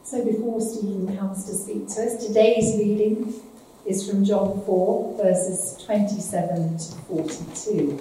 So before Stephen comes to speak to us, today's reading is from John 4, verses 27 to 42.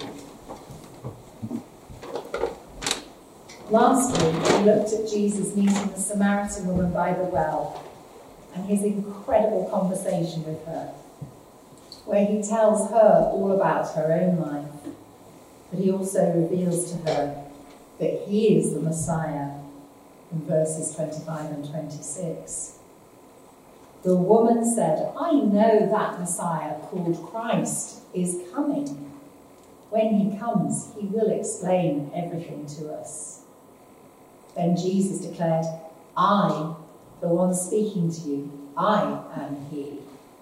Last week we looked at Jesus meeting the Samaritan woman by the well and his incredible conversation with her, where he tells her all about her own life, but he also reveals to her that he is the Messiah in verses 25 and 26. The woman said, "I know that Messiah called Christ is coming. When he comes, he will explain everything to us." Then Jesus declared, "I, the one speaking to you, I am he."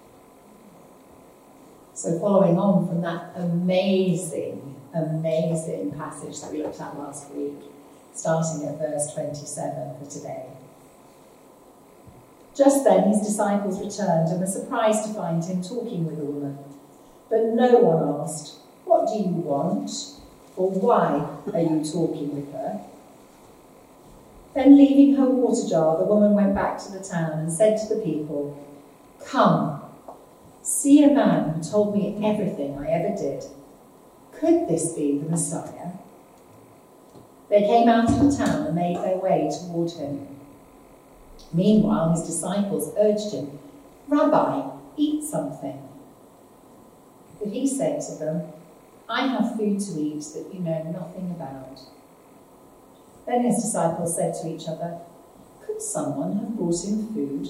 So following on from that amazing passage that we looked at last week, starting at verse 27 for today. Just then his disciples returned and were surprised to find him talking with a woman. But no one asked, "What do you want?" or "Why are you talking with her?" Then leaving her water jar, the woman went back to the town and said to the people, "Come, see a man who told me everything I ever did. Could this be the Messiah?" They came out of the town and made their way toward him. Meanwhile, his disciples urged him, "Rabbi, eat something." But he said to them, "I have food to eat that you know nothing about." Then his disciples said to each other, "Could someone have brought him food?"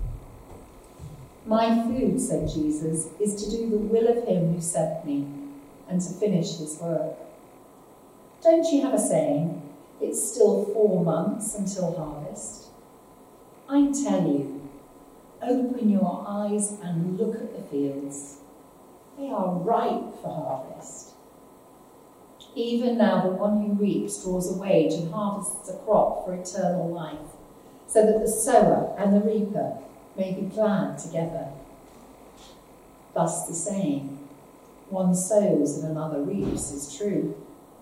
"My food," said Jesus, "is to do the will of him who sent me and to finish his work. Don't you have a saying, 'It's still 4 months until harvest'? I tell you, open your eyes and look at the fields. They are ripe for harvest. Even now the one who reaps draws a wage and harvests a crop for eternal life, so that the sower and the reaper may be glad together. Thus the saying, 'One sows and another reaps' is true.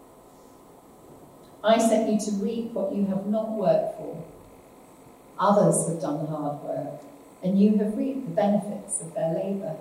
I sent you to reap what you have not worked for. Others have done the hard work, and you have reaped the benefits of their labour."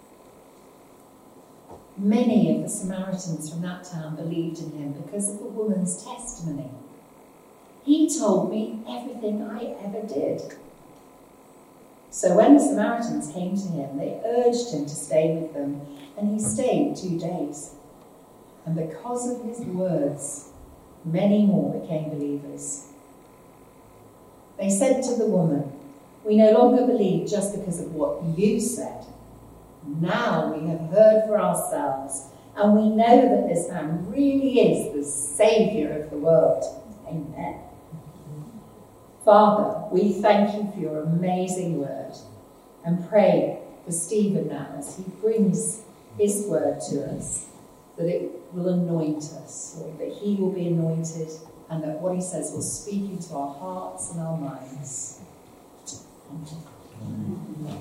Many of the Samaritans from that town believed in him because of the woman's testimony. "He told me everything I ever did." So when the Samaritans came to him, they urged him to stay with them, and he stayed 2 days. And because of his words, many more became believers. They said to the woman, "We no longer believe just because of what you said. Now we have heard for ourselves, and we know that this man really is the Saviour of the world." Amen. Father, we thank you for your amazing word and pray for Stephen now as he brings his word to us, that it will anoint us, Lord, that he will be anointed and that what he says will speak into our hearts and our minds. Amen.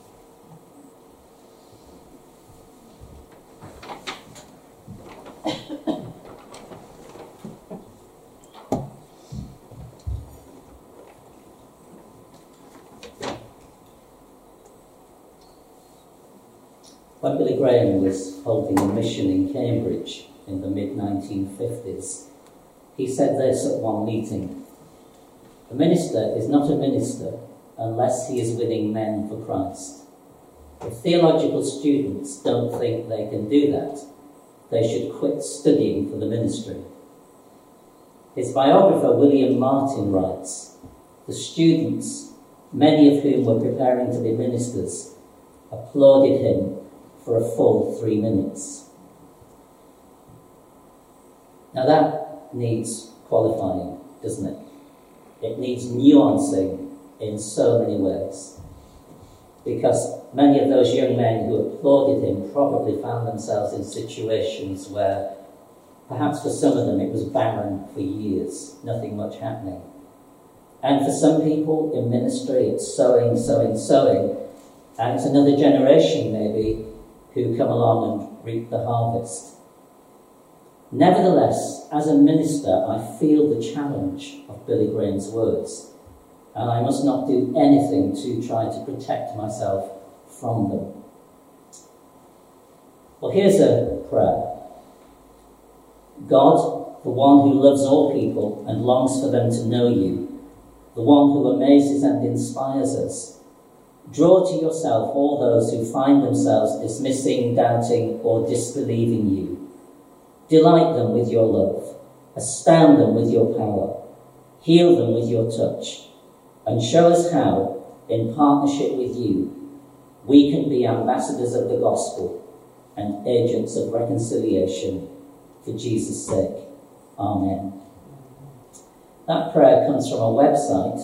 When Billy Graham was holding a mission in Cambridge in the mid-1950s, he said this at one meeting: "A minister is not a minister unless he is winning men for Christ. If theological students don't think they can do that, they should quit studying for the ministry." His biographer William Martin writes, "The students, many of whom were preparing to be ministers, applauded him for a full 3 minutes." Now that needs qualifying, doesn't it? It needs nuancing in so many ways. Because many of those young men who applauded him probably found themselves in situations where perhaps for some of them it was barren for years, nothing much happening. And for some people in ministry it's sowing, and it's another generation maybe who come along and reap the harvest. Nevertheless, as a minister, I feel the challenge of Billy Graham's words, and I must not do anything to try to protect myself from them. Well, here's a prayer. God, the one who loves all people and longs for them to know you, the one who amazes and inspires us, draw to yourself all those who find themselves dismissing, doubting, or disbelieving you. Delight them with your love, astound them with your power, heal them with your touch, and show us how, in partnership with you, we can be ambassadors of the gospel and agents of reconciliation for Jesus' sake. Amen. That prayer comes from our website,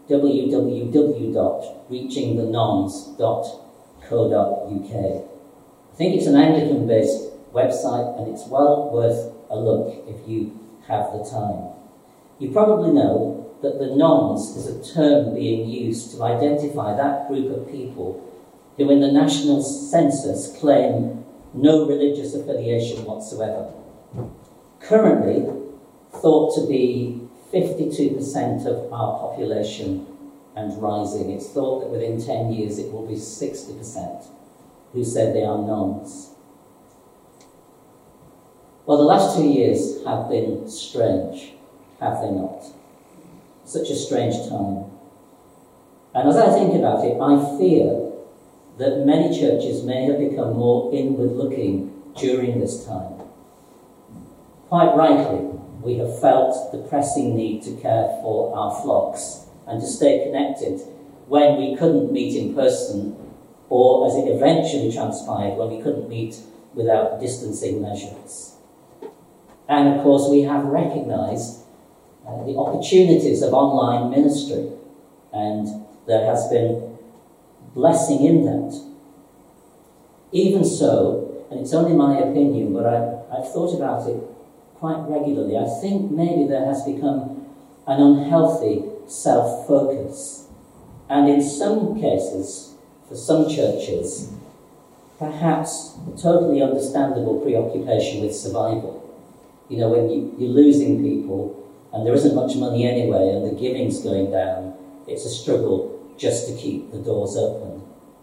www.reachingthenoms.co.uk. I think it's an Anglican-based website, and it's well worth a look if you have the time. You probably know that the noms is a term being used to identify that group of people who in the national census claim no religious affiliation whatsoever. Currently thought to be 52% of our population and rising. It's thought that within 10 years it will be 60% who say they are noms. Well, the last 2 years have been strange, have they not? Such a strange time. And as I think about it, I fear that many churches may have become more inward-looking during this time. Quite rightly, we have felt the pressing need to care for our flocks and to stay connected when we couldn't meet in person, or as it eventually transpired, when we couldn't meet without distancing measures. And of course, we have recognised the opportunities of online ministry, and there has been blessing in that. Even so, and it's only my opinion, but I've thought about it quite regularly, I think maybe there has become an unhealthy self-focus. And in some cases, for some churches, perhaps a totally understandable preoccupation with survival. You know, when you're losing people and there isn't much money anyway and the giving's going down, it's a struggle just to keep the doors open.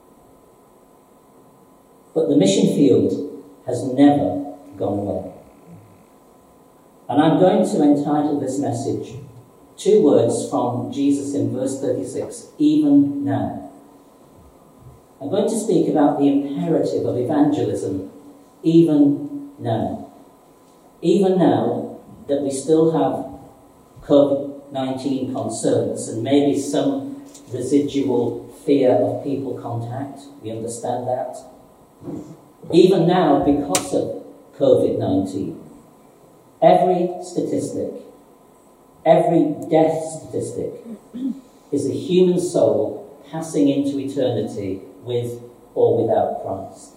But the mission field has never gone away. And I'm going to entitle this message 2 words from Jesus in verse 36, even now. I'm going to speak about the imperative of evangelism, even now. Even now that we still have COVID-19 concerns and maybe some residual fear of people contact, we understand that. Even now, because of COVID-19, every statistic, every death statistic is a human soul passing into eternity with or without Christ.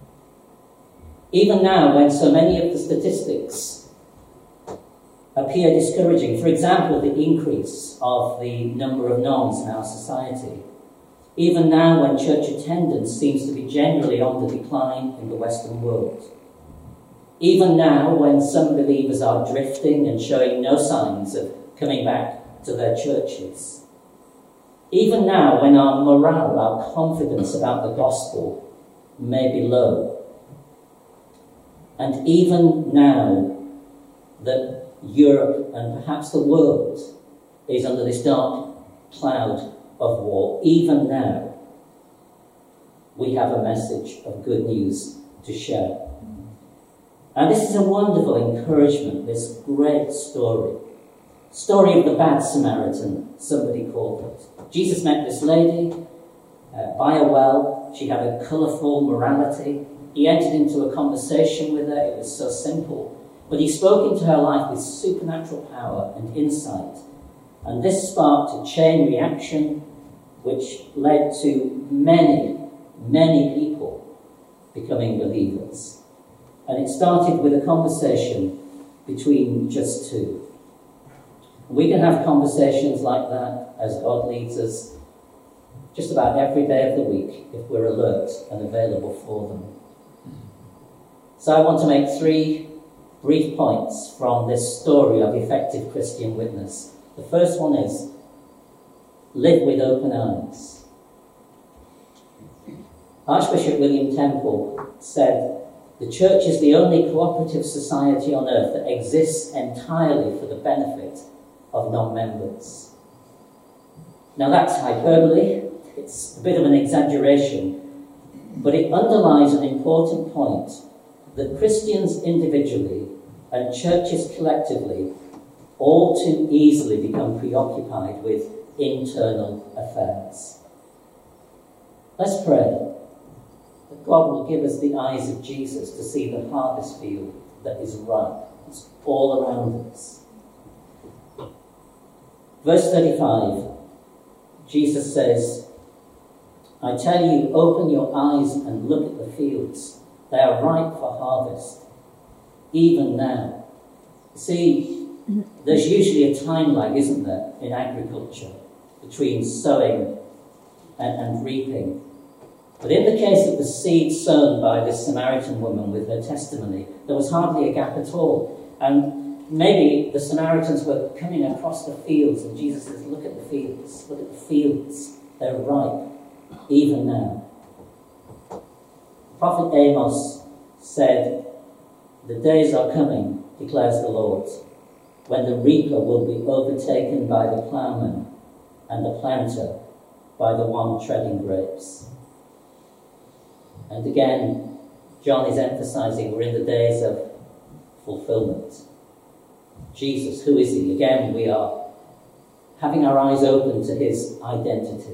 Even now, when so many of the statistics appear discouraging, for example, the increase of the number of noms in our society, even now when church attendance seems to be generally on the decline in the Western world, even now when some believers are drifting and showing no signs of coming back to their churches, even now when our morale, our confidence about the gospel may be low, and even now that Europe and perhaps the world is under this dark cloud of war, even now we have a message of good news to share. And this is a wonderful encouragement, this great story. Story of the Bad Samaritan, somebody called it. Jesus met this lady by a well. She had a colourful morality. He entered into a conversation with her. It was so simple. But he spoke into her life with supernatural power and insight. And this sparked a chain reaction which led to many, many people becoming believers. And it started with a conversation between just 2. We can have conversations like that as God leads us just about every day of the week if we're alert and available for them. So I want to make 3 brief points from this story of effective Christian witness. The first one is, live with open eyes. Archbishop William Temple said, "The church is the only cooperative society on earth that exists entirely for the benefit of non-members." Now that's hyperbole, it's a bit of an exaggeration, but it underlies an important point, that Christians individually and churches collectively all too easily become preoccupied with internal affairs. Let's pray that God will give us the eyes of Jesus to see the harvest field that is ripe. It's all around us. Verse 35, Jesus says, "I tell you, open your eyes and look at the fields. They are ripe for harvest, even now." See, there's usually a time lag, isn't there, in agriculture, between sowing and reaping. But in the case of the seed sown by this Samaritan woman with her testimony, there was hardly a gap at all. And maybe the Samaritans were coming across the fields, and Jesus says, "Look at the fields, look at the fields. They're ripe, even now." Prophet Amos said, "The days are coming, declares the Lord, when the reaper will be overtaken by the plowman and the planter by the one treading grapes." And again, John is emphasizing we're in the days of fulfillment. Jesus, who is he? Again, we are having our eyes open to his identity.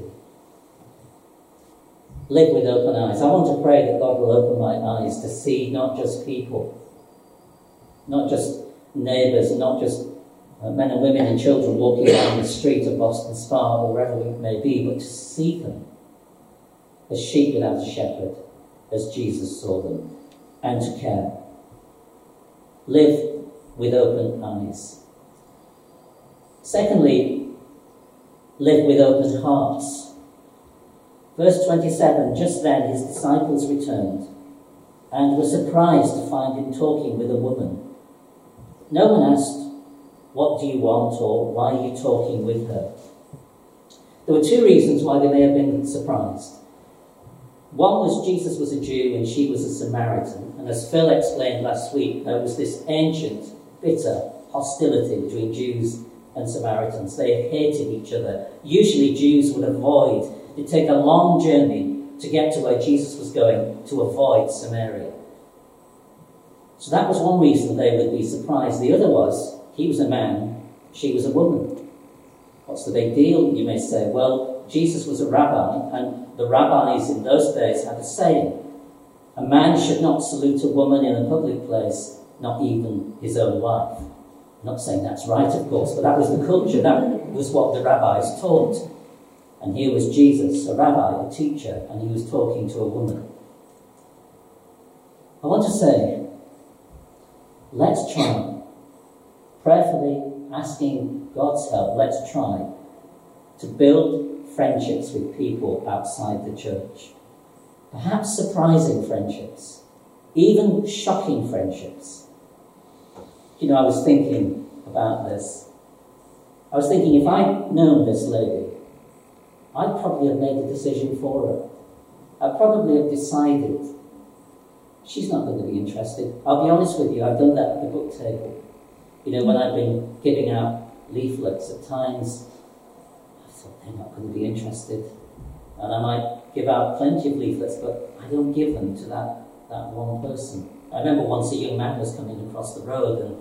Live with open eyes. I want to pray that God will open my eyes to see not just people, not just neighbours, not just men and women and children walking down the street of Boston Spa or wherever it may be, but to see them as sheep without a shepherd, as Jesus saw them, and to care. Live with open eyes. Secondly, live with open hearts. Verse 27, just then his disciples returned and were surprised to find him talking with a woman. No one asked, "What do you want?" or "Why are you talking with her?" There were two reasons why they may have been surprised. One was Jesus was a Jew and she was a Samaritan. And as Phil explained last week, there was this ancient, bitter hostility between Jews and Samaritans. They hated each other. Usually Jews would avoid, it'd take a long journey to get to where Jesus was going to avoid Samaria. So that was one reason they would be surprised. The other was, he was a man, she was a woman. What's the big deal, you may say? Well, Jesus was a rabbi, and the rabbis in those days had a saying: a man should not salute a woman in a public place, not even his own wife. I'm not saying that's right, of course, but that was the culture. That was what the rabbis taught. And here was Jesus, a rabbi, a teacher, and he was talking to a woman. I want to say, let's try, prayerfully asking God's help, let's try to build friendships with people outside the church. Perhaps surprising friendships, even shocking friendships. You know, I was thinking about this. I was thinking, if I'd known this lady, I'd probably have made a decision for her. I'd probably have decided she's not going to be interested. I'll be honest with you, I've done that at the book table. You know, when I've been giving out leaflets at times, I thought they're not going to be interested. And I might give out plenty of leaflets, but I don't give them to that one person. I remember once a young man was coming across the road, and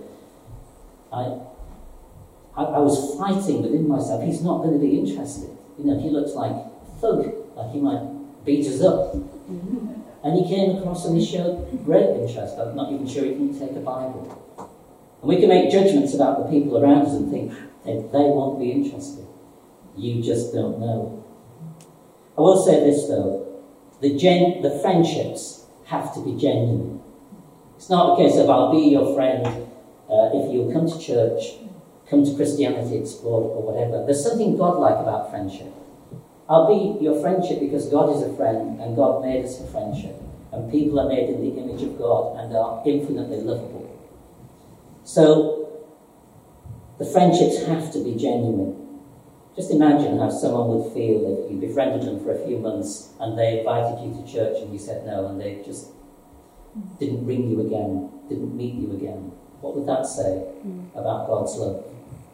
I was fighting within myself. He's not going to be interested. You know, he looks like a thug, like he might beat us up. And he came across and he showed great interest. I'm not even sure he can take a Bible. And we can make judgments about the people around us and think they won't be interested. You just don't know. I will say this though, the friendships have to be genuine. It's not a case of I'll be your friend if you'll come to church, come to Christianity Explored or whatever. There's something godlike about friendship. I'll be your friendship because God is a friend and God made us for friendship. And people are made in the image of God and are infinitely lovable. So the friendships have to be genuine. Just imagine how someone would feel if you befriended them for a few months and they invited you to church and you said no, and they just didn't ring you again, didn't meet you again. What would that say about God's love?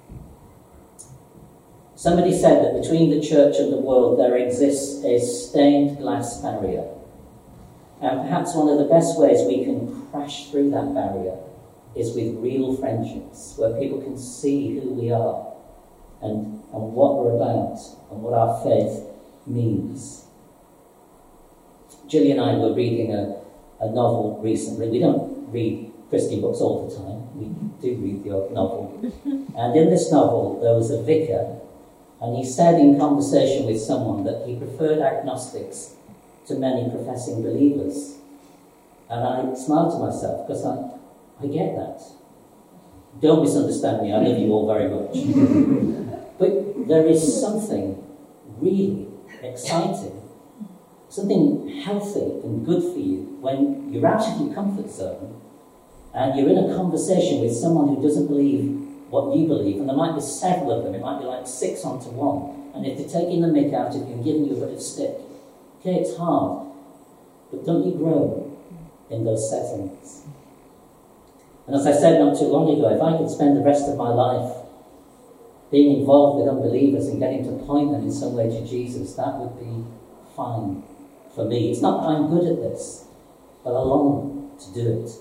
Somebody said that between the church and the world there exists a stained glass barrier. And perhaps one of the best ways we can crash through that barrier is with real friendships, where people can see who we are and what we're about and what our faith means. Gillian and I were reading a novel recently. We don't read Christian books all the time. We do read the odd novel. And in this novel there was a vicar, and he said in conversation with someone that he preferred agnostics to many professing believers. And I smiled to myself because I get that. Don't misunderstand me, I love you all very much. But there is something really exciting, something healthy and good for you when you're out of your comfort zone and you're in a conversation with someone who doesn't believe what you believe, and there might be several of them, it might be like 6 onto 1, and if they're taking the mick out of you and giving you a bit of stick, okay, it's hard, but don't you grow in those settings? And as I said not too long ago, if I could spend the rest of my life being involved with unbelievers and getting to point them in some way to Jesus, that would be fine for me. It's not that I'm good at this, but I long to do it.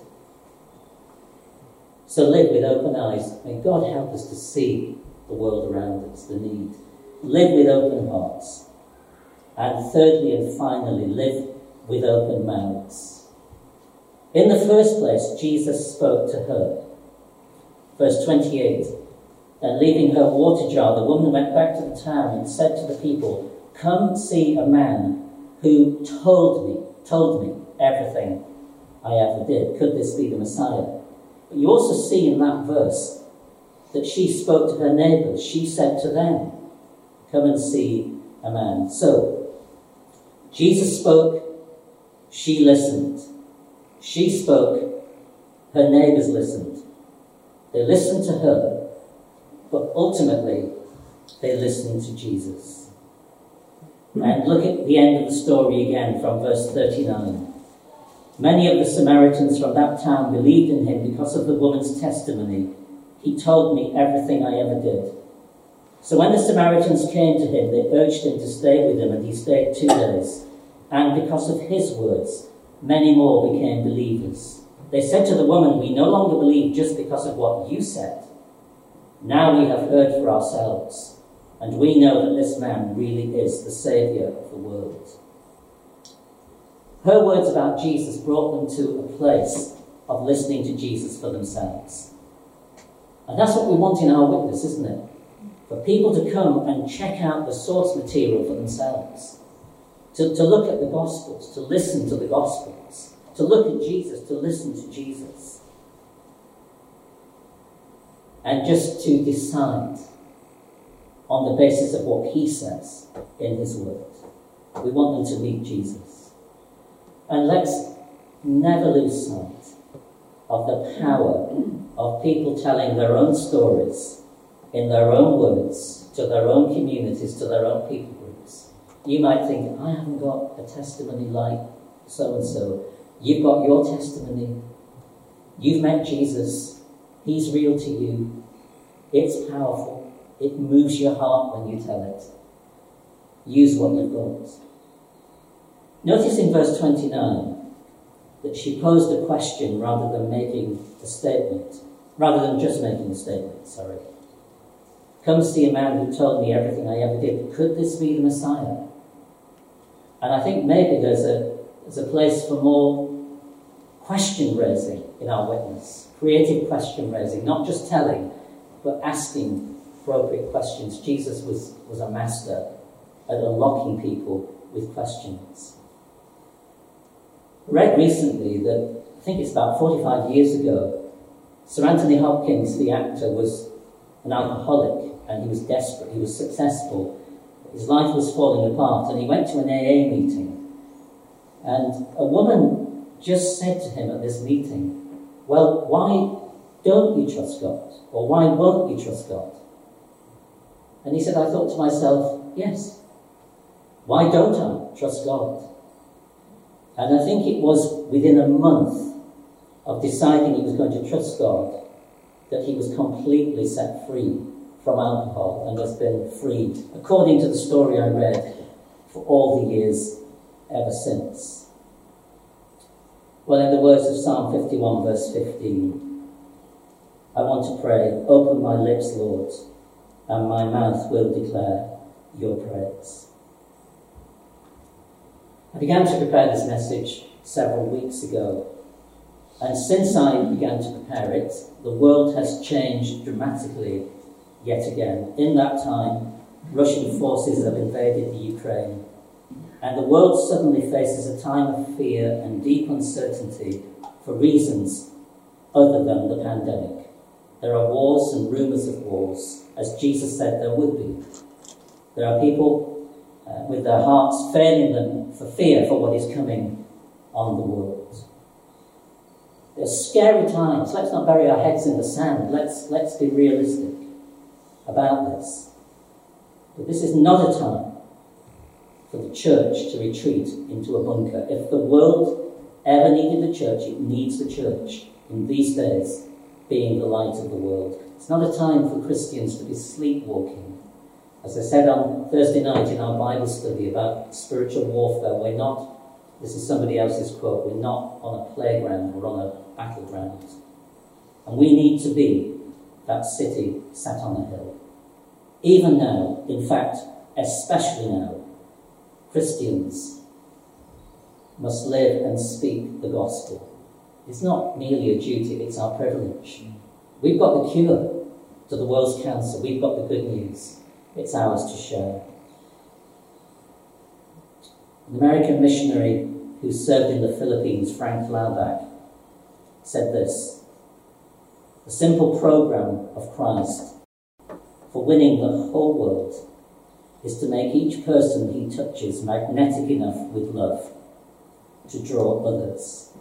So live with open eyes. May God help us to see the world around us, the need. Live with open hearts. And thirdly and finally, live with open mouths. In the first place, Jesus spoke to her. Verse 28, then leaving her water jar, the woman went back to the town and said to the people, come see a man who told me everything I ever did. Could this be the Messiah? But you also see in that verse that she spoke to her neighbours. She said to them, come and see a man. So, Jesus spoke, she listened. She spoke, her neighbours listened. They listened to her, but ultimately they listened to Jesus. And look at the end of the story again from verse 39. Many of the Samaritans from that town believed in him because of the woman's testimony. He told me everything I ever did. So when the Samaritans came to him, they urged him to stay with them, and he stayed 2 days. And because of his words, many more became believers. They said to the woman, we no longer believe just because of what you said. Now we have heard for ourselves, and we know that this man really is the Saviour of the world. Her words about Jesus brought them to a place of listening to Jesus for themselves. And that's what we want in our witness, isn't it? For people to come and check out the source material for themselves. To look at the Gospels, to listen to the Gospels, to look at Jesus, to listen to Jesus. And just to decide on the basis of what he says in his word. We want them to meet Jesus. And let's never lose sight of the power of people telling their own stories in their own words, to their own communities, to their own people groups. You might think, I haven't got a testimony like so-and-so. You've got your testimony. You've met Jesus. He's real to you. It's powerful. It moves your heart when you tell it. Use what you've got. Notice in verse 29 that she posed a question rather than making a statement. Rather than just making a statement, sorry. Come see a man who told me everything I ever did. Could this be the Messiah? And I think maybe there's a place for more question raising in our witness. Creative question raising, not just telling, but asking appropriate questions. Jesus was a master at unlocking people with questions. I read recently that, I think it's about 45 years ago, Sir Anthony Hopkins, the actor, was an alcoholic and he was desperate, he was successful. His life was falling apart and he went to an AA meeting. And a woman just said to him at this meeting, well, why don't you trust God? Or why won't you trust God? And he said, I thought to myself, yes, why don't I trust God? And I think it was within a month of deciding he was going to trust God that he was completely set free from alcohol and has been freed, according to the story I read, for all the years ever since. Well, in the words of Psalm 51, verse 15, I want to pray, open my lips, Lord, and my mouth will declare your praise. I began to prepare this message several weeks ago, and since I began to prepare it, the world has changed dramatically yet again. In that time, Russian forces have invaded the Ukraine, and the world suddenly faces a time of fear and deep uncertainty for reasons other than the pandemic. There are wars and rumours of wars, as Jesus said there would be. There are people with their hearts failing them for fear for what is coming on the world. They're scary times. Let's not bury our heads in the sand. Let's be realistic about this. But this is not a time for the church to retreat into a bunker. If the world ever needed the church, it needs the church in these days, being the light of the world. It's not a time for Christians to be sleepwalking. As I said on Thursday night in our Bible study about spiritual warfare, we're not, this is somebody else's quote, we're not on a playground, we're on a battleground. And we need to be that city sat on a hill. Even now, in fact, especially now, Christians must live and speak the gospel. It's not merely a duty, it's our privilege. We've got the cure to the world's cancer. We've got the good news. It's ours to share. An American missionary who served in the Philippines, Frank Laubach, said this: the simple program of Christ for winning the whole world is to make each person he touches magnetic enough with love to draw others.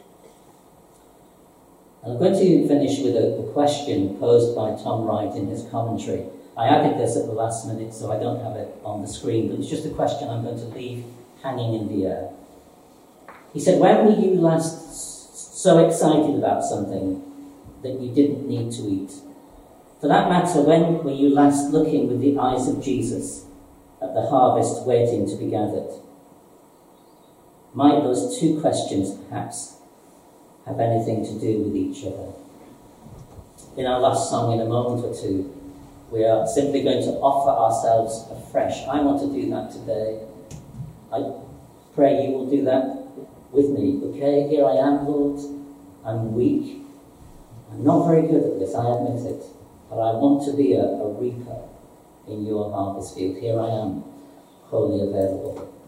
And I'm going to finish with a question posed by Tom Wright in his commentary. I added this at the last minute, so I don't have it on the screen, but it's just a question I'm going to leave hanging in the air. He said, when were you last so excited about something that you didn't need to eat? For that matter, when were you last looking with the eyes of Jesus at the harvest waiting to be gathered? Might those two questions perhaps have anything to do with each other? In our last song, in a moment or two, we are simply going to offer ourselves afresh. I want to do that today. I pray you will do that with me. Okay, here I am, Lord. I'm weak. I'm not very good at this, I admit it. But I want to be a reaper in your harvest field. Here I am, wholly available.